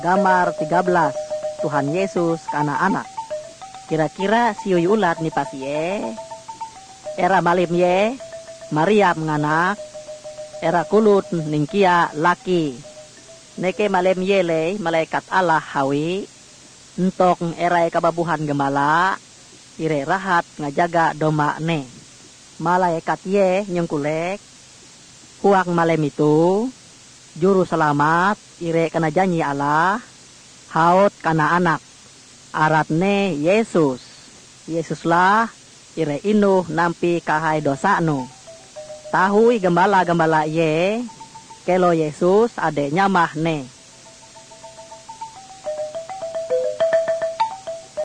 Gambar 13, Tuhan Yesus kana anak. Kira-kira siuy ulat ni pasie. Era malim ye, Maria menganak. Era kulut ningkia laki. Neke malim ye le, malaikat Allah hawi. Entok erai kababuhan gemala. Ire rahat ngajaga doma ne. Malaikat ye nyengkulek. Huak malam itu, juru selamat, ire kana janji Allah, haut kana anak, aratne Yesus. Yesuslah, ire inuh nampi kahai dosa no. Tahui gembala-gembala ye, kelo Yesus ade nyamah ne.